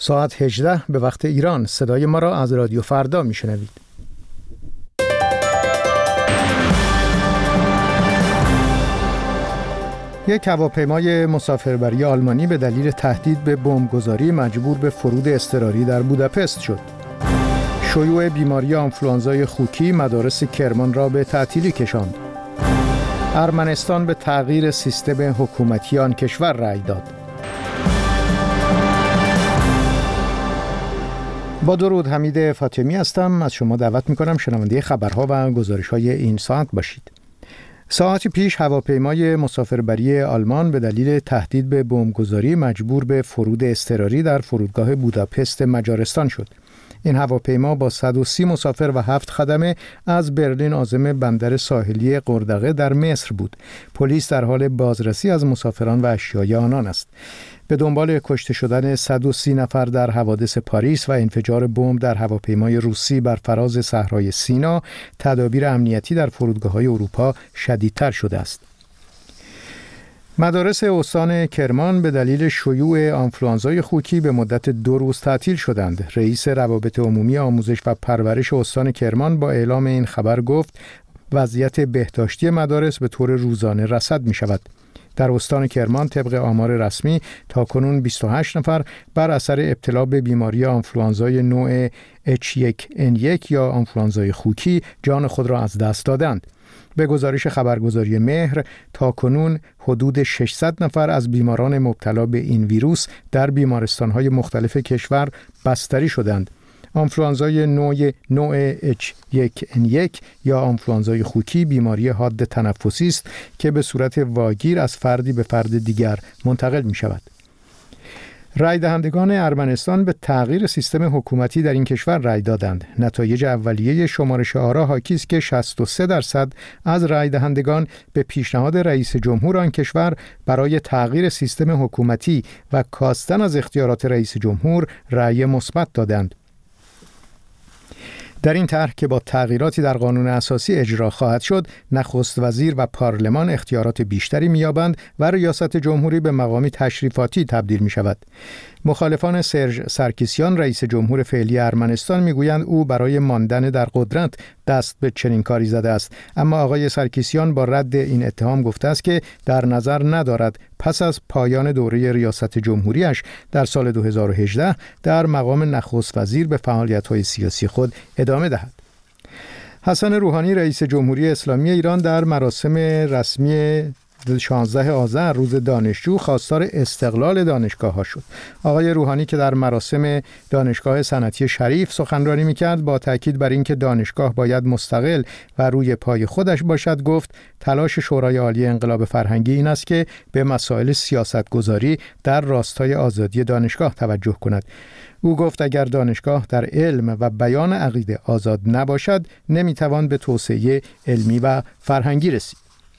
ساعت 18 به وقت ایران. صدای ما را از رادیو فردا میشنوید. یک هواپیمای مسافربری آلمانی به دلیل تهدید به بمبگذاری مجبور به فرود اضطراری در بوداپست شد. شیوع بیماری آنفلوانزای خوکی مدارس کرمان را به تعطیلی کشاند. ارمنستان به تغییر سیستم حکومتی آن کشور رأی داد. با درود، حمید فاطمی هستم. از شما دعوت می‌کنم شنونده خبرها و گزارش‌های این ساعت باشید. ساعتی پیش هواپیمای مسافربری آلمان به دلیل تهدید به بمبگذاری مجبور به فرود اضطراری در فرودگاه بوداپست مجارستان شد. این هواپیما با 130 مسافر و 7 خدمه از برلین عازم بندر ساحلی قردقه در مصر بود. پلیس در حال بازرسی از مسافران و اشیای آنان است. به دنبال کشته شدن 130 نفر در حوادث پاریس و انفجار بمب در هواپیمای روسی بر فراز صحرای سینا، تدابیر امنیتی در فرودگاه‌های اروپا شدیدتر شده است. مدارس استان کرمان به دلیل شیوع آنفلوانزای خوکی به مدت 2 روز تعطیل شدند. رئیس روابط عمومی آموزش و پرورش استان کرمان با اعلام این خبر گفت وضعیت بهداشتی مدارس به طور روزانه رصد می شود. در استان کرمان طبق آمار رسمی تاکنون 28 نفر بر اثر ابتلا به بیماری آنفلوانزای نوع H1N1 یا آنفلوانزای خوکی جان خود را از دست دادند. به گزارش خبرگزاری مهر تاکنون حدود 600 نفر از بیماران مبتلا به این ویروس در بیمارستان‌های مختلف کشور بستری شدند. آنفلوانزای نوع H1N1 یا آنفلوانزای خوکی بیماری حاد تنفسی است که به صورت واگیر از فردی به فرد دیگر منتقل می شود. رای دهندگان ارمنستان به تغییر سیستم حکومتی در این کشور رای دادند. نتایج اولیه شمارش آرا حاکی است که 63% از رای دهندگان به پیشنهاد رئیس جمهور آن کشور برای تغییر سیستم حکومتی و کاستن از اختیارات رئیس جمهور رای مثبت دادند. در این طرح که با تغییراتی در قانون اساسی اجرا خواهد شد، نخست وزیر و پارلمان اختیارات بیشتری می‌یابند و ریاست جمهوری به مقامی تشریفاتی تبدیل می‌شود. مخالفان سرژ سارکیسیان رئیس جمهور فعلی ارمنستان میگویند او برای ماندن در قدرت دست به چنین کاری زده است، اما آقای سارکیسیان با رد این اتهام گفته است که در نظر ندارد پس از پایان دوره ریاست جمهوریش در سال 2018 در مقام نخست وزیر به فعالیت‌های سیاسی خود ادامه دهد. حسن روحانی رئیس جمهوری اسلامی ایران در مراسم رسمی 16 آذر روز دانشجو خواستار استقلال دانشگاه‌ها شد. آقای روحانی که در مراسم دانشگاه صنعتی شریف سخنرانی می‌کرد با تاکید بر اینکه دانشگاه باید مستقل و روی پای خودش باشد گفت تلاش شورای عالی انقلاب فرهنگی این است که به مسائل سیاستگذاری در راستای آزادی دانشگاه توجه کند. او گفت اگر دانشگاه در علم و بیان عقیده آزاد نباشد نمی‌توان به توسعه علمی و فرهنگی رسید.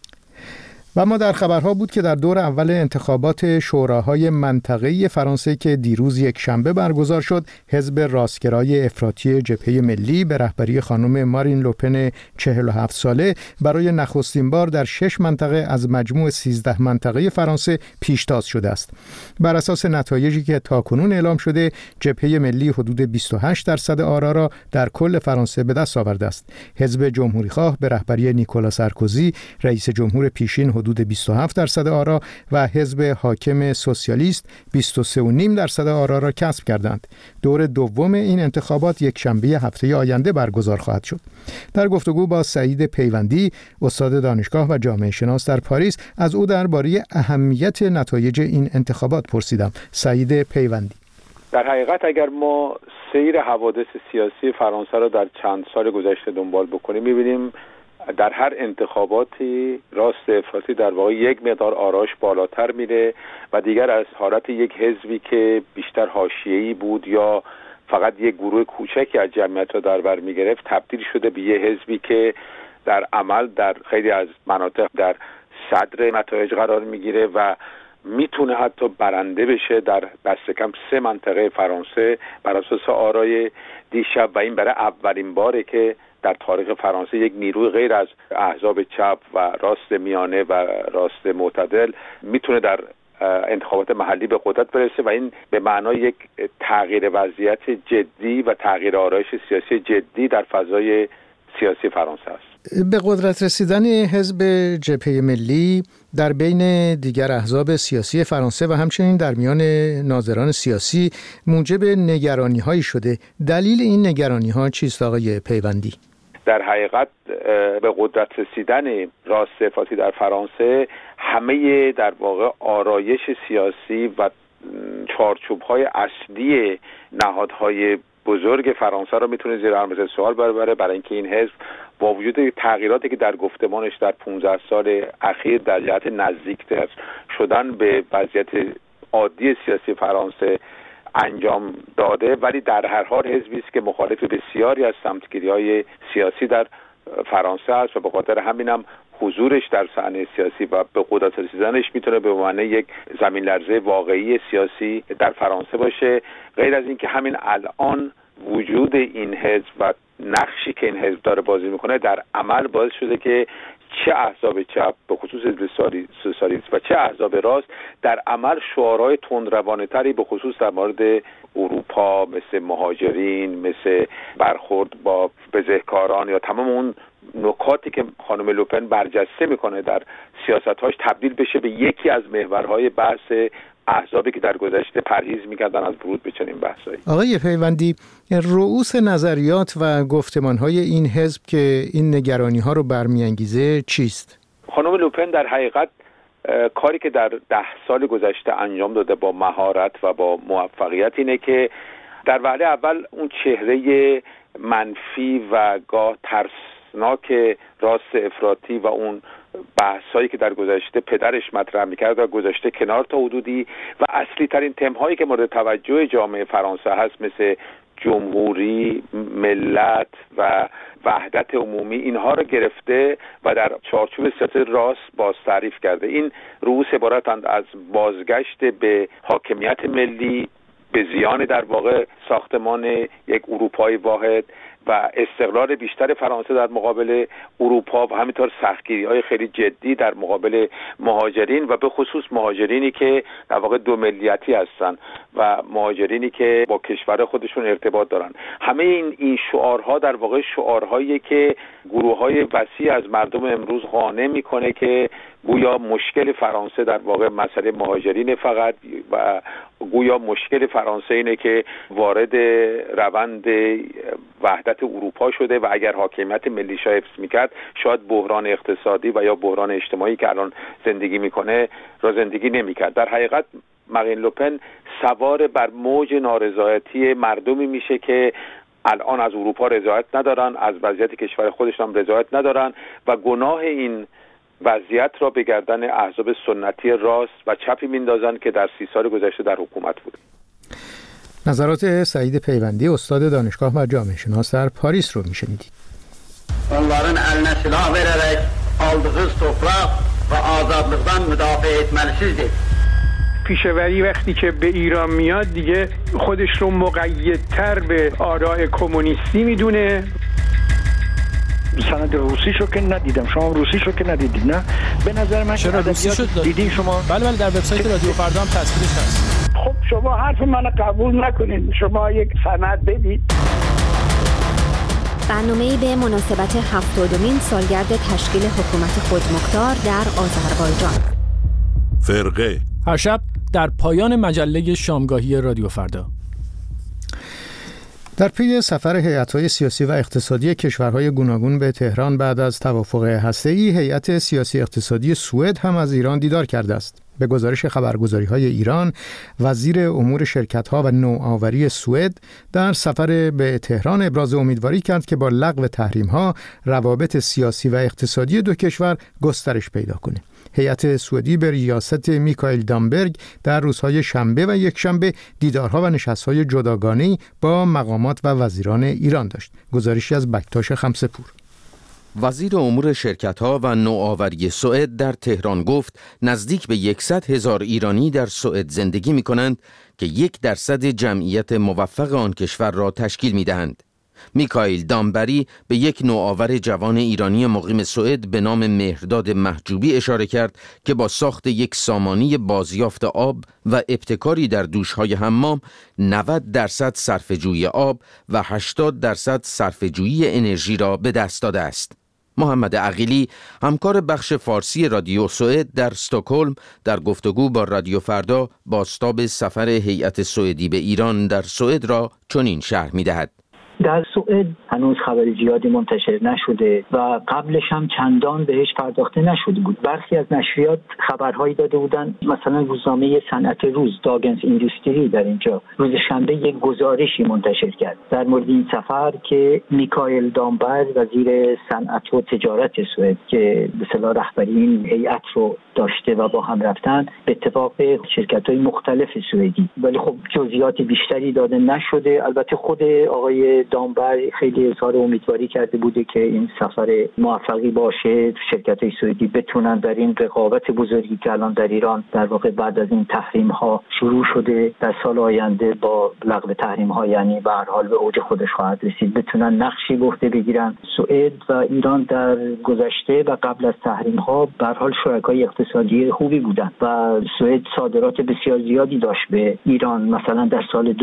و ما در خبرها بود که در دور اول انتخابات شوراهای منطقه‌ای فرانسه که دیروز یک شنبه برگزار شد، حزب راستگرای افراطی جبهه ملی به رهبری خانم مارین لوپن 47 ساله برای نخستین بار در 6 منطقه از مجموع 13 منطقه فرانسه پیشتاز شده است. بر اساس نتایجی که تاکنون اعلام شده، جبهه ملی حدود 28% آرا را در کل فرانسه به دست آورده است. حزب جمهوری‌خواه به رهبری نیکولا سارکوزی رئیس جمهور پیشین حدود 27% آرا و حزب حاکم سوسیالیست 23.5% آرا را کسب کردند. دور دوم این انتخابات یک شنبه هفته آینده برگزار خواهد شد. در گفتگو با سعید پیوندی، استاد دانشگاه و جامعه شناس در پاریس، از او درباره اهمیت نتایج این انتخابات پرسیدم. سعید پیوندی: در حقیقت اگر ما سیر حوادث سیاسی فرانسه را در چند سال گذشته دنبال بکنیم می‌بینیم در هر انتخاباتی راست افراطی در واقع یک مقدار آراش بالاتر میره و دیگر از حالت یک حزبی که بیشتر حاشیه‌ای بود یا فقط یک گروه کوچکی از جمعیت را در بر میگرفت تبدیل شده به یک حزبی که در عمل در خیلی از مناطق در صدر نتایج قرار میگیره و میتونه حتی برنده بشه در دست کم 3 منطقه فرانسه بر اساس آرای دیشب و این برای اولین باره که در تاریخ فرانسه یک نیروی غیر از احزاب چپ و راست میانه و راست معتدل میتونه در انتخابات محلی به قدرت برسه و این به معنای یک تغییر وضعیت جدی و تغییر آرایش سیاسی جدی در فضای سیاسی فرانسه است. به قدرت رسیدن حزب جبهه ملی در بین دیگر احزاب سیاسی فرانسه و همچنین در میان ناظران سیاسی موجب نگرانی‌هایی شده. دلیل این نگرانی‌ها چیست آقای پیوندی؟ در حقیقت به قدرت رسیدن راست افراطی در فرانسه همه در واقع آرایش سیاسی و چارچوب‌های اصلی نهادهای بزرگ فرانسه را میتونه زیر علامت سوال ببره، برای اینکه این حزب با وجود تغییراتی که در گفتمانش در 15 سال اخیر در جهت نزدیکتر شدن به وضعیت عادی سیاسی فرانسه انجام داده، ولی در هر حال حزبی است که مخالف بسیاری از سمتگیری‌های سیاسی در فرانسه است و به خاطر همینم حضورش در صحنه سیاسی و به قدرت رسیدنش میتونه به معنی یک زمین لرزه واقعی سیاسی در فرانسه باشه. غیر از این که همین الان وجود این حزب و نقشی که این حزب داره بازی میکنه در عمل باعث شده که چه احزاب چپ به خصوص سوسیالیست و چه احزاب راست در عمل شعارهای تندروانه‌تری به خصوص در مورد اروپا، مثل مهاجرین، مثل برخورد با بزهکاران یا تمام اون نکاتی که خانم لوپن برجسته میکنه در سیاست‌هاش تبدیل بشه به یکی از محورهای بحث احزابی که در گذشته پرهیز می‌کردن از ورود به چنین بحثایی. آقای پیوندی، رؤوس نظریات و گفتمان‌های این حزب که این نگرانی‌ها رو برمی‌انگیزه چیست؟ خانم لوپن در حقیقت کاری که در 10 سال گذشته انجام داده با مهارت و با موفقیت اینه که در وهله اول اون چهره منفی و گاه ترسناک راست افراطی و اون بحثایی که در گذشته پدرش مطرح میکرد و گذاشته کنار تا حدودی و اصلی ترین تم‌هایی که مورد توجه جامعه فرانسه هست مثل جمهوری، ملت و وحدت عمومی، اینها رو گرفته و در چارچوب سیاست راست باز تعریف کرده. این رؤوس عبارتند از بازگشت به حاکمیت ملی به زیان در واقع ساختمان یک اروپای واحد و استقلال بیشتر فرانسه در مقابل اروپا و همینطور سختگیری‌های خیلی جدی در مقابل مهاجرین و به خصوص مهاجرینی که در واقع دو ملیتی هستن و مهاجرینی که با کشور خودشون ارتباط دارن. همه این شعارها در واقع شعارهایی که گروه‌های وسیع از مردم امروز قانع میکنه که گویا مشکل فرانسه در واقع مسئله مهاجرین فقط و گویا مشکل فرانسه اینه که وارد روند وحدت اروپا شده و اگر حاکمیت ملیش حفظ میکرد شاید بحران اقتصادی و یا بحران اجتماعی که الان زندگی میکنه را زندگی نمیکرد. در حقیقت مارین لوپن سوار بر موج نارضایتی مردمی میشه که الان از اروپا رضایت ندارن، از وضعیت کشور خودشون هم رضایت ندارن و گناه این وضعیت را به گردن احزاب سنتی راست و چپی میندازن که در 30 سال گذشته در حکومت بود. نظرات سعید پیوندی، استاد دانشگاه و جامعه شناس در پاریس رو میشنیدید. Onların eline silah vererek aldığı toprak ve azadlıktan müdafaa etmelisizdir. پیشوری وقتی که به ایران میاد دیگه خودش رو مقیدتر به آراء کمونیستی میدونه. سند روسیشو که ندیدم، شما روسیشو که ندیدید نه؟ به نظر من چرا روسیشو دیدین شما؟ بله در وبسایت رادیو فردا هم تصویرش هست. خب شما حرف منو قبول نکنید، شما یک سند بدید. برنامه‌ای به مناسبت 70مین سالگرد تشکیل حکومت خودمختار در آذربایجان. فرقه هر شب در پایان مجله شامگاهی رادیو فردا. در پی سفر هیئت‌های سیاسی و اقتصادی کشورهای گوناگون به تهران بعد از توافق هسته‌ای، هیئت سیاسی اقتصادی سوئد هم از ایران دیدار کرده است. به گزارش خبرگزاری‌های ایران، وزیر امور شرکت‌ها و نوآوری سوئد در سفر به تهران ابراز امیدواری کرد که با لغو تحریم‌ها روابط سیاسی و اقتصادی دو کشور گسترش پیدا کنه. هیئت سوئدی به ریاست میکائیل دامبرگ در روزهای شنبه و یکشنبه دیدارها و نشست‌های جداگانه‌ای با مقامات و وزیران ایران داشت. گزارشی از بکتاش خمسه‌پور. وزیر امور شرکت‌ها و نوآوری سوئد در تهران گفت نزدیک به 100,000 ایرانی در سوئد زندگی می‌کنند که 1% جمعیت موفق آن کشور را تشکیل می‌دهند. میکائیل دامبری به یک نوآور جوان ایرانی مقیم سوئد به نام مهرداد محجوبی اشاره کرد که با ساخت یک سامانی بازیافت آب و ابتکاری در دوش‌های حمام 90% صرفه‌جویی آب و 80% صرفه‌جویی انرژی را به دست داده است. محمد عقیلی، همکار بخش فارسی رادیو سوئد در استکهلم، در گفتگو با رادیو فردا بازتاب سفر هیئت سوئدی به ایران در سوئد را چنین شرح می‌دهد. در سوئد هنوز خبر زیادی منتشر نشده و قبلش هم چندان بهش پرداخته نشده بود. برخی از نشریات خبرهایی داده بودن، مثلا روزنامه صنعت روز داگنس ایندوستری در اینجا روز شنبه یک گزارشی منتشر کرد در مورد این سفر که میکائیل دامبر وزیر صنعت و تجارت سوئد که به اصطلاح رهبری این هیئت رو داشته و با هم رفتن به اتفاق شرکت‌های مختلف سوئدی، ولی خب جزئیات بیشتری داده نشده. البته خود آقای دامبر خیلی اظهار امیدواری کرده بوده که این سفر موفقی باشه، شرکت‌های سوئدی بتونن در این رقابت بزرگی که الان در ایران در واقع بعد از این تحریم‌ها شروع شده در سال آینده با لغو تحریم‌ها، یعنی به هر حال به اوج خودش خواهد رسید، بتونن نقشی به عهده بگیرن. سوئد و ایران در گذشته و قبل از تحریم‌ها به هر حال شرکای اقتصادی خوبی بودن و سوئد صادرات بسیار زیادی داشت به ایران. مثلا در سال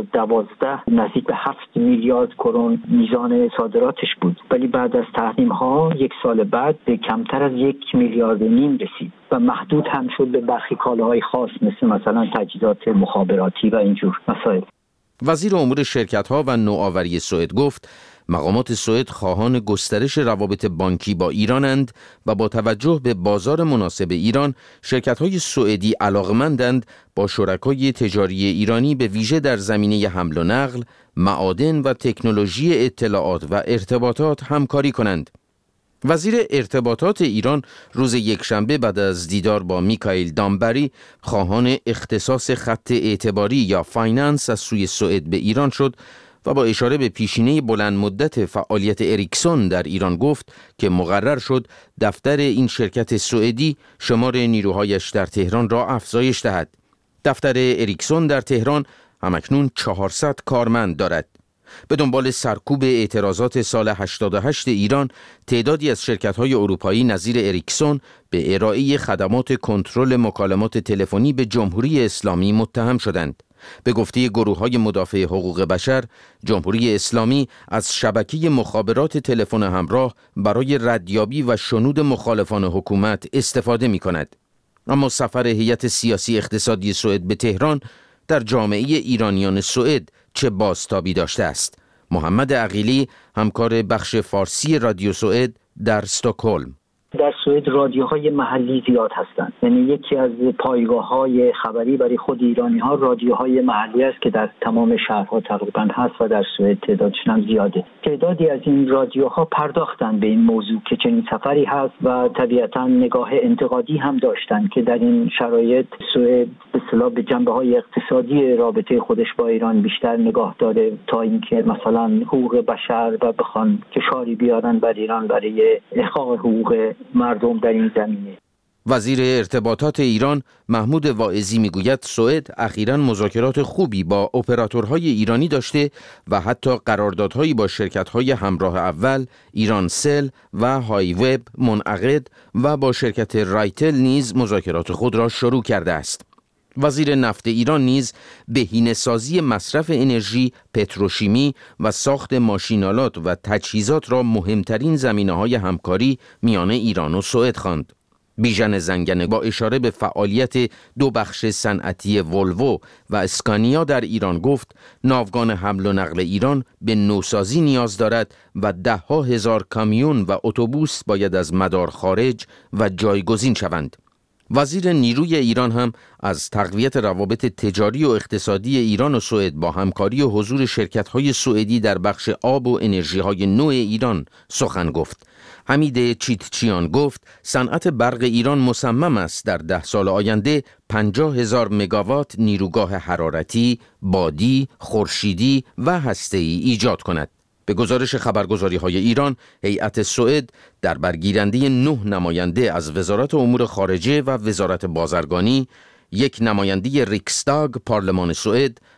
2012 نزدیک به 7 میلیارد کرون میزان صادراتش بود، ولی بعد از تحریم‌ها یک سال بعد به کمتر از 1.5 میلیارد رسید و محدود هم شد به برخی کالاهای خاص مثلا تجهیزات مخابراتی و اینجور مسائل. وزیر امور شرکت‌ها و نوآوری سوئد گفت مقامات سوئد خواهان گسترش روابط بانکی با ایرانند و با توجه به بازار مناسب ایران، شرکت‌های سوئدی علاقمندند با شرکای تجاری ایرانی به ویژه در زمینه حمل و نقل، معادن و تکنولوژی اطلاعات و ارتباطات همکاری کنند. وزیر ارتباطات ایران روز یکشنبه بعد از دیدار با میکائیل دامبری خواهان اختصاص خط اعتباری یا فایننس از سوی سوئد به ایران شد و با اشاره به پیشینه بلند مدت فعالیت اریکسون در ایران گفت که مقرر شد دفتر این شرکت سوئدی شمار نیروهایش در تهران را افزایش دهد. دفتر اریکسون در تهران همکنون 400 کارمند دارد. به دنبال سرکوب اعتراضات سال 88 ایران، تعدادی از شرکت‌های اروپایی نظیر اریکسون به ارائه خدمات کنترل مکالمات تلفنی به جمهوری اسلامی متهم شدند. به گفته گروه‌های مدافع حقوق بشر، جمهوری اسلامی از شبکه مخابرات تلفن همراه برای ردیابی و شنود مخالفان حکومت استفاده می‌کند. اما سفر هیئت سیاسی اقتصادی سوئد به تهران در جامعه ایرانیان سوئد چه بازتابی داشته است؟ محمد عقیلی، همکار بخش فارسی رادیو سوئد در استکهلم. در سوئد رادیوهای محلی زیاد هستند، یعنی یکی از پایگاه‌های خبری برای خود ایرانی‌ها رادیوهای محلی است که در تمام شهرها تقریباً هست و در سوئد تعدادشون هم زیاده. تعدادی از این رادیوها پرداختن به این موضوع که چنین سفری هست و طبیعتاً نگاه انتقادی هم داشتن که در این شرایط سوئد به اصطلاح به جنبه‌های اقتصادی رابطه خودش با ایران بیشتر نگاه داره تا اینکه مثلا حقوق بشر و بخوان فشاری بیارن بر ایران برای احقاق حقوق مردم در این زمینه. وزیر ارتباطات ایران محمود واعظی میگوید سوئد اخیراً مذاکرات خوبی با اپراتورهای ایرانی داشته و حتی قراردادهایی با شرکت‌های همراه اول، ایرانسل و های وب منعقد و با شرکت رایتل نیز مذاکرات خود را شروع کرده است. وزیر نفت ایران نیز بهینه‌سازی مصرف انرژی، پتروشیمی و ساخت ماشین‌آلات و تجهیزات را مهمترین زمینه‌های همکاری میان ایران و سوئد خواند. بیژن زنگنه با اشاره به فعالیت دو بخش صنعتی ولوو و اسکانیا در ایران گفت ناوگان حمل و نقل ایران به نوسازی نیاز دارد و 10,000 کامیون و اتوبوس باید از مدار خارج و جایگزین شوند. وزیر نیروی ایران هم از تقویت روابط تجاری و اقتصادی ایران و سوئد با همکاری و حضور شرکت‌های سوئدی در بخش آب و انرژی‌های نو ایران سخن گفت. حمید چیتچیان گفت صنعت برق ایران مصمم است در 10 سال آینده 50,000 مگاوات نیروگاه حرارتی، بادی، خورشیدی و هسته‌ای ایجاد کند. به گزارش خبرگزاری‌های ایران، هیئت سوئد در برگیرنده 9 نماینده از وزارت امور خارجه و وزارت بازرگانی، 1 نماینده ریکستاگ پارلمان سوئد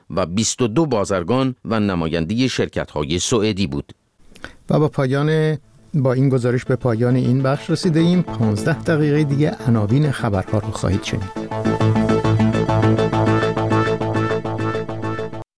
و 22 بازرگان و نماینده شرکت‌های سوئدی بود. و با این گزارش به پایان این بخش رسیده ایم. 15 دقیقه دیگه عناوین خبرها رو خواهید شنید.